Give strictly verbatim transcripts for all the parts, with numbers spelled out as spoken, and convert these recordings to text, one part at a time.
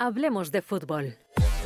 Hablemos de fútbol.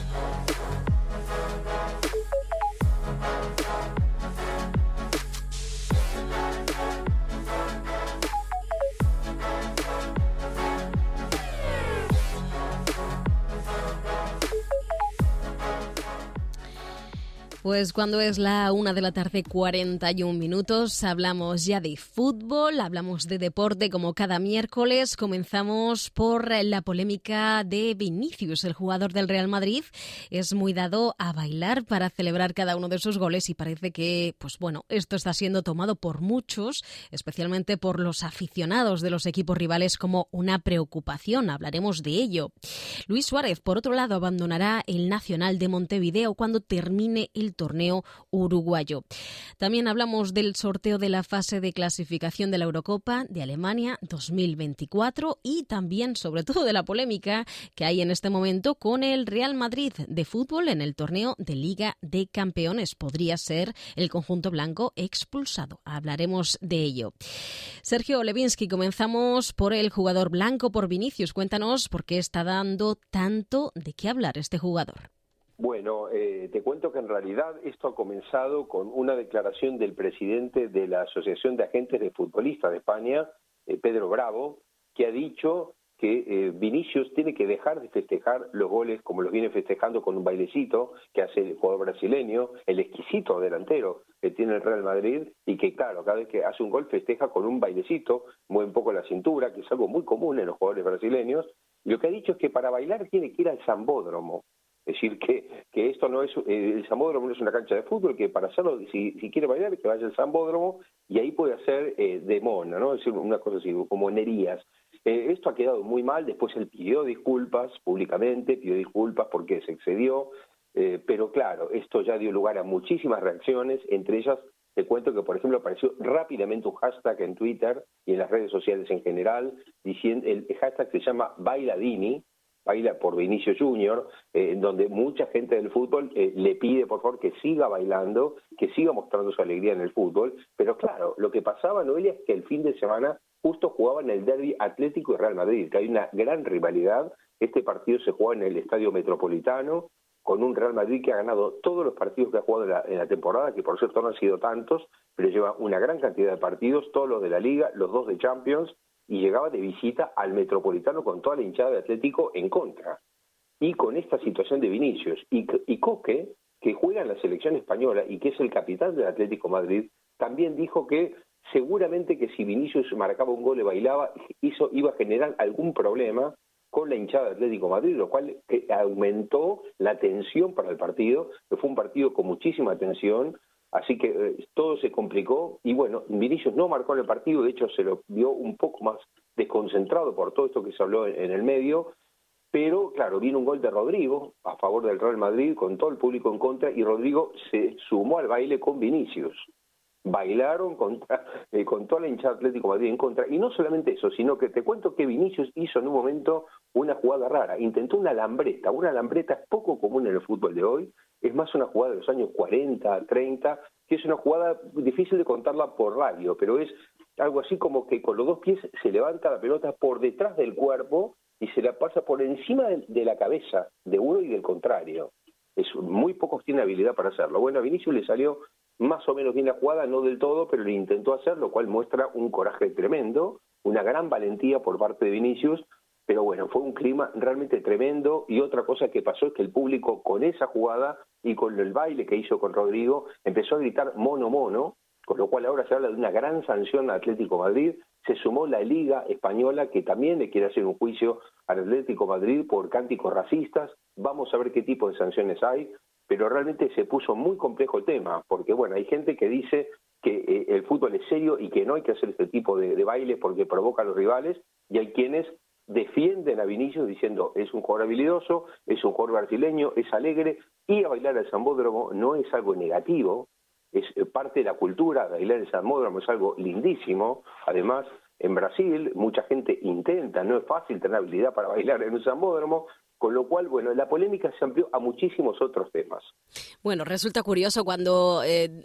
Pues cuando es la una de la tarde, cuarenta y un minutos, hablamos ya de fútbol, hablamos de deporte como cada miércoles. Comenzamos por la polémica de Vinicius, el jugador del Real Madrid. Es muy dado a bailar para celebrar cada uno de sus goles y parece que, pues bueno, esto está siendo tomado por muchos, especialmente por los aficionados de los equipos rivales, como una preocupación. Hablaremos de ello. Luis Suárez, por otro lado, abandonará el Nacional de Montevideo cuando termine el torneo uruguayo. También hablamos del sorteo de la fase de clasificación de la Eurocopa de Alemania dos mil veinticuatro y también, sobre todo, de la polémica que hay en este momento con el Real Madrid de fútbol en el torneo de Liga de Campeones. Podría ser el conjunto blanco expulsado. Hablaremos de ello. Sergio Levinsky, comenzamos por el jugador blanco, por Vinicius. Cuéntanos por qué está dando tanto de qué hablar este jugador. Bueno, eh, te cuento que en realidad esto ha comenzado con una declaración del presidente de la Asociación de Agentes de Futbolistas de España, eh, Pedro Bravo, que ha dicho que eh, Vinicius tiene que dejar de festejar los goles como los viene festejando con un bailecito que hace el jugador brasileño, el exquisito delantero que tiene el Real Madrid, y que claro, cada vez que hace un gol festeja con un bailecito, mueve un poco la cintura, que es algo muy común en los jugadores brasileños. Lo que ha dicho es que para bailar tiene que ir al Sambódromo. Es decir, que, que esto no es, eh, el Sambódromo no es una cancha de fútbol, que para hacerlo, si, si quiere bailar, que vaya al Sambódromo y ahí puede hacer eh, de mona, ¿no? Es decir, una cosa así, como nerías. Eh, esto ha quedado muy mal, después él pidió disculpas públicamente, pidió disculpas porque se excedió, eh, pero claro, esto ya dio lugar a muchísimas reacciones, entre ellas te cuento que, por ejemplo, apareció rápidamente un hashtag en Twitter y en las redes sociales en general, diciendo, el hashtag se llama Bailadini, baila por Vinicius Junior, eh, en donde mucha gente del fútbol eh, le pide, por favor, que siga bailando, que siga mostrando su alegría en el fútbol. Pero claro, lo que pasaba, Noelia, es que el fin de semana justo jugaban el derbi Atlético y Real Madrid, que hay una gran rivalidad. Este partido se juega en el Estadio Metropolitano, con un Real Madrid que ha ganado todos los partidos que ha jugado en la, en la temporada, que por cierto no han sido tantos, pero lleva una gran cantidad de partidos, todos los de la Liga, los dos de Champions, y llegaba de visita al Metropolitano con toda la hinchada de Atlético en contra. Y con esta situación de Vinicius y, y Coque, que juega en la selección española y que es el capitán del Atlético Madrid, también dijo que seguramente que si Vinicius marcaba un gol y bailaba, hizo, iba a generar algún problema con la hinchada de Atlético Madrid, lo cual que aumentó la tensión para el partido, que fue un partido con muchísima tensión. Así que eh, todo se complicó y bueno, Vinicius no marcó en el partido, de hecho se lo vio un poco más desconcentrado por todo esto que se habló en, en el medio, pero claro, vino un gol de Rodrigo a favor del Real Madrid con todo el público en contra y Rodrigo se sumó al baile con Vinicius. Bailaron contra, eh, con toda la hinchada Atlético de Madrid en contra, y no solamente eso, sino que te cuento que Vinicius hizo en un momento una jugada rara, intentó una lambreta, una lambreta es poco común en el fútbol de hoy, es más una jugada de los años cuarenta, treinta, que es una jugada difícil de contarla por radio, pero es algo así como que con los dos pies se levanta la pelota por detrás del cuerpo y se la pasa por encima de, de la cabeza de uno y del contrario. Es, muy pocos tienen habilidad para hacerlo. Bueno, a Vinicius le salió más o menos bien la jugada, no del todo, pero le intentó hacer, lo cual muestra un coraje tremendo, una gran valentía por parte de Vinicius, pero bueno, fue un clima realmente tremendo. Y otra cosa que pasó es que el público con esa jugada y con el baile que hizo con Rodrigo empezó a gritar mono mono, con lo cual ahora se habla de una gran sanción al Atlético Madrid. Se sumó la Liga Española, que también le quiere hacer un juicio al Atlético Madrid por cánticos racistas. Vamos a ver qué tipo de sanciones hay, pero realmente se puso muy complejo el tema, porque bueno, hay gente que dice que eh, el fútbol es serio y que no hay que hacer este tipo de, de bailes porque provoca a los rivales, y hay quienes defienden a Vinicius diciendo es un jugador habilidoso, es un jugador brasileño, es alegre, y a bailar al Sambódromo no es algo negativo, es parte de la cultura. Bailar el Sambódromo es algo lindísimo. Además, en Brasil mucha gente intenta, no es fácil tener habilidad para bailar en un Sambódromo, con lo cual, bueno, la polémica se amplió a muchísimos otros temas. Bueno, resulta curioso cuando eh,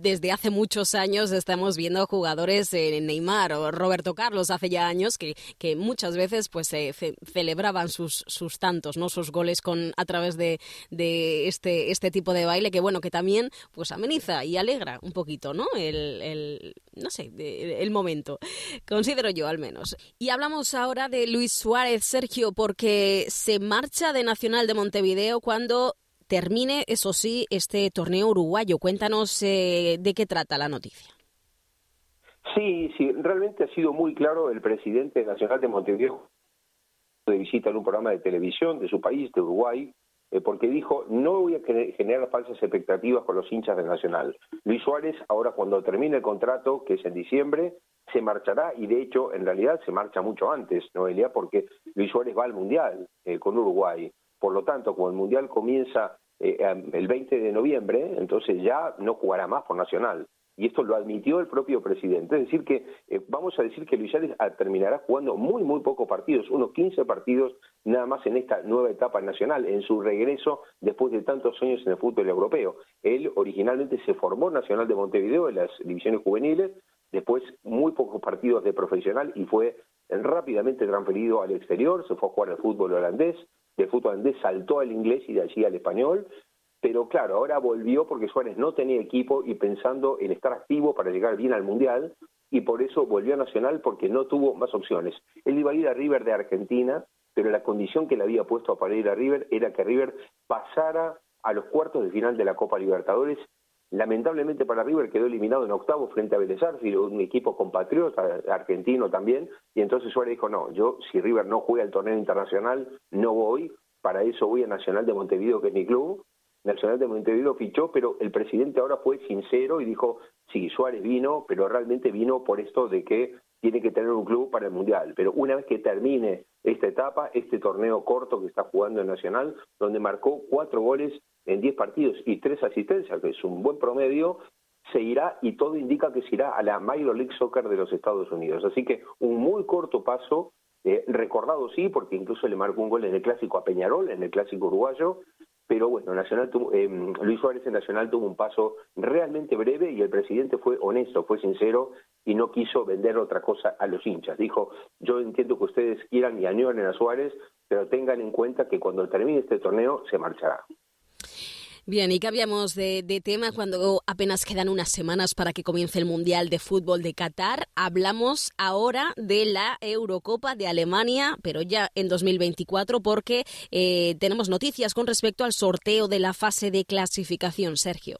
desde hace muchos años estamos viendo jugadores, eh, Neymar o Roberto Carlos, hace ya años que, que muchas veces pues eh, ce- celebraban sus, sus tantos, ¿no? Sus goles con a través de, de este, este tipo de baile que, bueno, que también pues ameniza y alegra un poquito, ¿no? El, el no sé, de- el momento, considero yo al menos. Y hablamos ahora de Luis Suárez, Sergio, porque se marcha de Nacional de Montevideo cuando termine, eso sí, este torneo uruguayo. Cuéntanos eh, de qué trata la noticia. Sí, sí, realmente ha sido muy claro el presidente nacional de Montevideo de visita en un programa de televisión de su país, de Uruguay, eh, porque dijo, no voy a generar falsas expectativas con los hinchas de Nacional. Luis Suárez, ahora cuando termine el contrato, que es en diciembre, se marchará, y de hecho, en realidad se marcha mucho antes, Noelia, porque Luis Suárez va al Mundial eh, con Uruguay. Por lo tanto, como el Mundial comienza eh, el veinte de noviembre, entonces ya no jugará más por Nacional. Y esto lo admitió el propio presidente. Es decir que, eh, vamos a decir que Luis Suárez terminará jugando muy, muy pocos partidos, unos quince partidos nada más en esta nueva etapa nacional, en su regreso después de tantos años en el fútbol europeo. Él originalmente se formó en Nacional de Montevideo en las divisiones juveniles, después muy pocos partidos de profesional y fue rápidamente transferido al exterior, se fue a jugar al fútbol holandés, del fútbol holandés saltó al inglés y de allí al español, pero claro, ahora volvió porque Suárez no tenía equipo y pensando en estar activo para llegar bien al Mundial, y por eso volvió a Nacional porque no tuvo más opciones. Él iba a ir a River de Argentina, pero la condición que le había puesto para ir a River era que River pasara a los cuartos de final de la Copa Libertadores. Lamentablemente para River quedó eliminado en octavo frente a Vélez Sarsfield, un equipo compatriota, argentino también, y entonces Suárez dijo, no, yo si River no juega el torneo internacional, no voy, para eso voy a Nacional de Montevideo, que es mi club. Nacional de Montevideo fichó, pero el presidente ahora fue sincero y dijo, sí, Suárez vino, pero realmente vino por esto de que tiene que tener un club para el Mundial. Pero una vez que termine esta etapa, este torneo corto que está jugando en Nacional, donde marcó cuatro goles en diez partidos y tres asistencias, que es un buen promedio, se irá, y todo indica que se irá a la Major League Soccer de los Estados Unidos. Así que un muy corto paso, eh, recordado sí, porque incluso le marcó un gol en el Clásico a Peñarol, en el Clásico uruguayo, pero bueno, Nacional tuvo, eh, Luis Suárez en Nacional tuvo un paso realmente breve y el presidente fue honesto, fue sincero y no quiso vender otra cosa a los hinchas. Dijo, yo entiendo que ustedes quieran y añoren a Suárez, pero tengan en cuenta que cuando termine este torneo se marchará. Bien, y cambiamos de, de tema cuando apenas quedan unas semanas para que comience el Mundial de Fútbol de Qatar. Hablamos ahora de la Eurocopa de Alemania, pero ya en dos mil veinticuatro, porque eh, tenemos noticias con respecto al sorteo de la fase de clasificación. Sergio.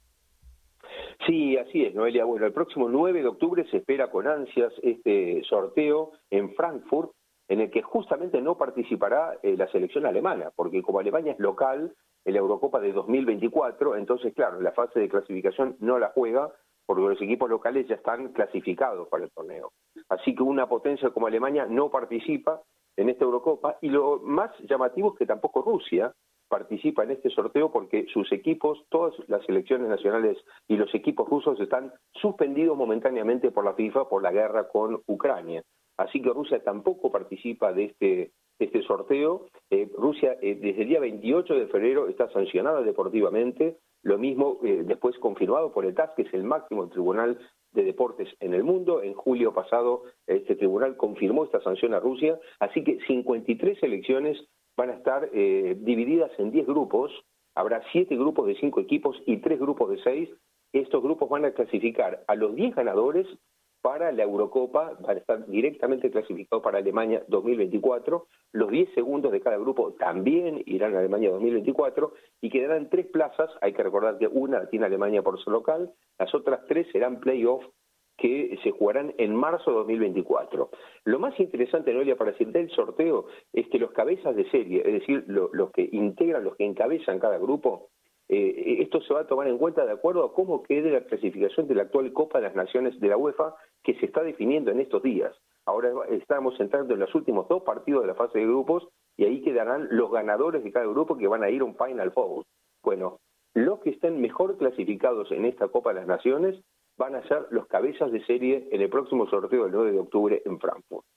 Sí, así es, Noelia. Bueno, el próximo nueve de octubre se espera con ansias este sorteo en Frankfurt, en el que justamente no participará eh, la selección alemana, porque como Alemania es local en la Eurocopa de dos mil veinticuatro, entonces, claro, la fase de clasificación no la juega porque los equipos locales ya están clasificados para el torneo. Así que una potencia como Alemania no participa en esta Eurocopa, y lo más llamativo es que tampoco Rusia participa en este sorteo porque sus equipos, todas las selecciones nacionales y los equipos rusos están suspendidos momentáneamente por la FIFA por la guerra con Ucrania. Así que Rusia tampoco participa de este, de este sorteo. Eh, Rusia eh, desde el día veintiocho de febrero está sancionada deportivamente, lo mismo eh, después confirmado por el T A S, que es el máximo tribunal de deportes en el mundo. En julio pasado este tribunal confirmó esta sanción a Rusia, así que cincuenta y tres selecciones van a estar eh, divididas en diez grupos, habrá siete grupos de cinco equipos y tres grupos de seis. Estos grupos van a clasificar a los diez ganadores para la Eurocopa, van a estar directamente clasificados para Alemania dos mil veinticuatro, los diez segundos de cada grupo también irán a Alemania dos mil veinticuatro, y quedarán tres plazas. Hay que recordar que una la tiene Alemania por ser local, las otras tres serán play-off que se jugarán en marzo de dos mil veinticuatro. Lo más interesante, Noelia, para decir del sorteo, es que los cabezas de serie, es decir, lo, los que integran, los que encabezan cada grupo, eh, esto se va a tomar en cuenta de acuerdo a cómo quede la clasificación de la actual Copa de las Naciones de la UEFA, que se está definiendo en estos días. Ahora estamos entrando en los últimos dos partidos de la fase de grupos, y ahí quedarán los ganadores de cada grupo que van a ir a un Final Four. Bueno, los que estén mejor clasificados en esta Copa de las Naciones van a ser los cabezas de serie en el próximo sorteo del nueve de octubre en Frankfurt.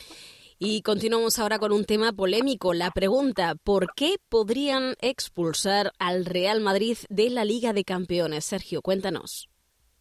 Y continuamos ahora con un tema polémico. La pregunta, ¿por qué podrían expulsar al Real Madrid de la Liga de Campeones? Sergio, cuéntanos.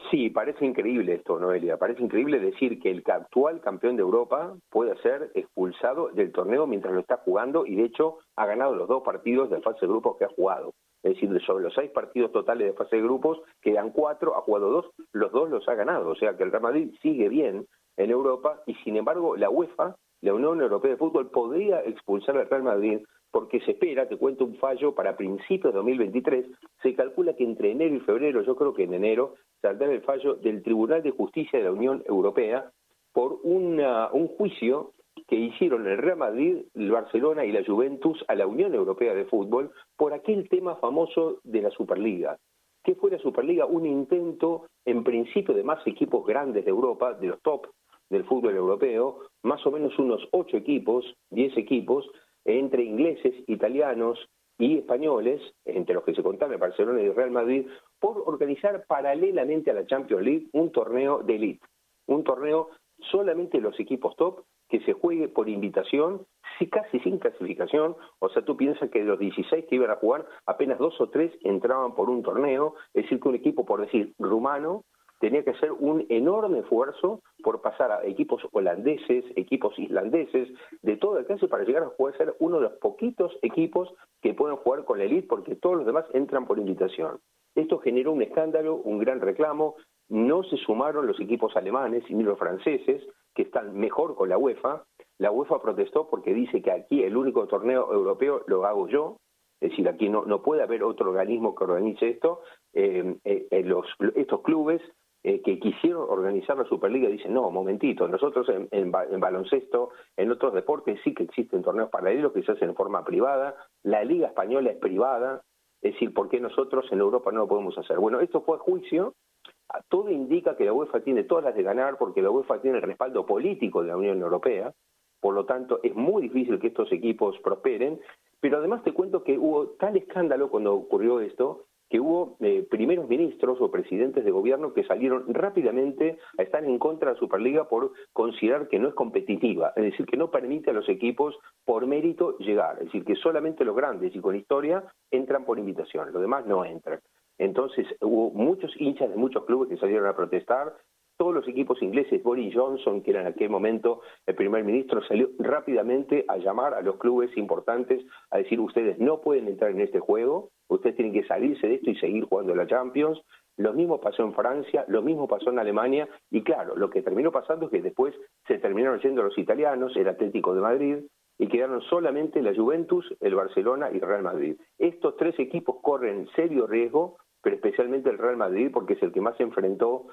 Sí, parece increíble esto, Noelia. Parece increíble decir que el actual campeón de Europa puede ser expulsado del torneo mientras lo está jugando y de hecho ha ganado los dos partidos de fase de grupos que ha jugado. Es decir, sobre los seis partidos totales de fase de grupos, quedan cuatro, ha jugado dos, los dos los ha ganado. O sea que el Real Madrid sigue bien en Europa y sin embargo la UEFA, la Unión Europea de Fútbol, podría expulsar al Real Madrid porque se espera, te cuento un fallo, para principios de dos mil veintitrés, se calcula que entre enero y febrero, yo creo que en enero, saldrá el fallo del Tribunal de Justicia de la Unión Europea por una, un juicio que hicieron el Real Madrid, el Barcelona y la Juventus a la Unión Europea de Fútbol por aquel tema famoso de la Superliga. ¿Qué fue la Superliga? Un intento, en principio, de más equipos grandes de Europa, de los top del fútbol europeo, más o menos unos ocho equipos, diez equipos, entre ingleses, italianos y españoles, entre los que se contaban Barcelona y Real Madrid, por organizar paralelamente a la Champions League un torneo de elite, un torneo solamente los equipos top, que se juegue por invitación, sí, casi sin clasificación. O sea, tú piensas que de los dieciséis que iban a jugar, apenas dos o tres entraban por un torneo, es decir, que un equipo, por decir, rumano, tenía que hacer un enorme esfuerzo por pasar a equipos holandeses, equipos islandeses, de toda la clase para llegar a poder ser uno de los poquitos equipos que pueden jugar con la elite, porque todos los demás entran por invitación. Esto generó un escándalo, un gran reclamo. No se sumaron los equipos alemanes ni los franceses, que están mejor con la UEFA. La UEFA protestó porque dice que aquí el único torneo europeo lo hago yo. Es decir, aquí no, no puede haber otro organismo que organice esto. Eh, eh, los, estos clubes eh, que quisieron organizar la Superliga dicen, no, momentito, nosotros en, en, en baloncesto, en otros deportes sí que existen torneos paralelos que se hacen en forma privada. La Liga Española es privada. Es decir, ¿por qué nosotros en Europa no lo podemos hacer? Bueno, esto fue a juicio. Todo indica que la UEFA tiene todas las de ganar porque la UEFA tiene el respaldo político de la Unión Europea. Por lo tanto, es muy difícil que estos equipos prosperen. Pero además te cuento que hubo tal escándalo cuando ocurrió esto, que hubo eh, primeros ministros o presidentes de gobierno que salieron rápidamente a estar en contra de la Superliga por considerar que no es competitiva, es decir, que no permite a los equipos por mérito llegar, es decir, que solamente los grandes y con historia entran por invitación, los demás no entran. Entonces hubo muchos hinchas de muchos clubes que salieron a protestar. Todos los equipos ingleses, Boris Johnson, que era en aquel momento el primer ministro, salió rápidamente a llamar a los clubes importantes a decir, ustedes no pueden entrar en este juego, ustedes tienen que salirse de esto y seguir jugando la Champions. Lo mismo pasó en Francia, lo mismo pasó en Alemania, y claro, lo que terminó pasando es que después se terminaron yendo los italianos, el Atlético de Madrid, y quedaron solamente la Juventus, el Barcelona y el Real Madrid. Estos tres equipos corren serio riesgo, pero especialmente el Real Madrid, porque es el que más se enfrentó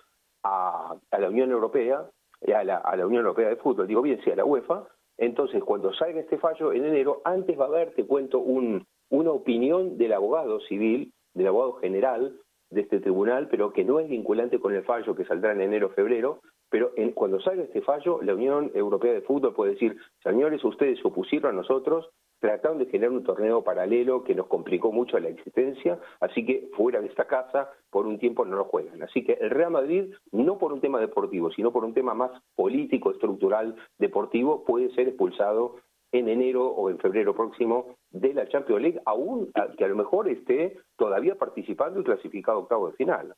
a, a la Unión Europea, a la, a la Unión Europea de Fútbol, digo bien, sí, a la UEFA. Entonces, cuando salga este fallo en enero, antes va a haber, te cuento, un, una opinión del abogado civil, del abogado general de este tribunal, pero que no es vinculante con el fallo que saldrá en enero o febrero. Pero en, cuando salga este fallo, la Unión Europea de Fútbol puede decir, señores, ustedes se opusieron a nosotros, trataron de generar un torneo paralelo que nos complicó mucho la existencia, así que fuera de esta casa por un tiempo no lo juegan. Así que el Real Madrid, no por un tema deportivo, sino por un tema más político, estructural, deportivo, puede ser expulsado en enero o en febrero próximo de la Champions League, aún que a lo mejor esté todavía participando y clasificado a octavo de final.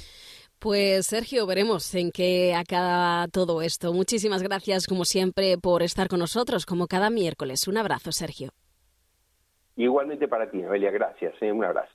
Pues Sergio, veremos en qué acaba todo esto. Muchísimas gracias, como siempre, por estar con nosotros, como cada miércoles. Un abrazo, Sergio. Igualmente para ti, Noelia, gracias. ¿eh? Un abrazo.